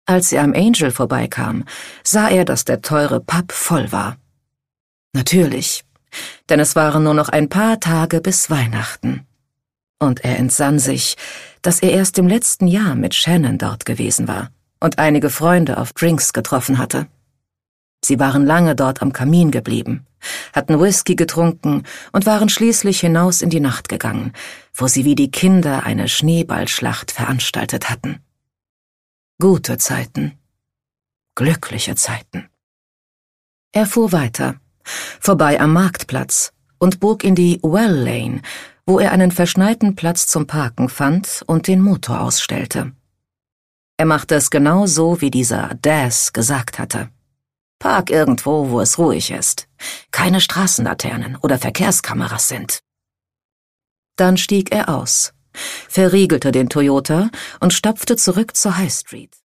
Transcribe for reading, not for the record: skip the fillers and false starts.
Als er am Angel vorbeikam, sah er, dass der teure Pub voll war. Natürlich, denn es waren nur noch ein paar Tage bis Weihnachten. Und er entsann sich, dass er erst im letzten Jahr mit Shannon dort gewesen war und einige Freunde auf Drinks getroffen hatte. Sie waren lange dort am Kamin geblieben, hatten Whisky getrunken und waren schließlich hinaus in die Nacht gegangen, wo sie wie die Kinder eine Schneeballschlacht veranstaltet hatten. Gute Zeiten. Glückliche Zeiten. Er fuhr weiter, vorbei am Marktplatz und bog in die Well Lane, wo er einen verschneiten Platz zum Parken fand und den Motor ausstellte. Er machte es genau so, wie dieser Daz gesagt hatte. Park irgendwo, wo es ruhig ist, keine Straßenlaternen oder Verkehrskameras sind. Dann stieg er aus, verriegelte den Toyota und stapfte zurück zur High Street,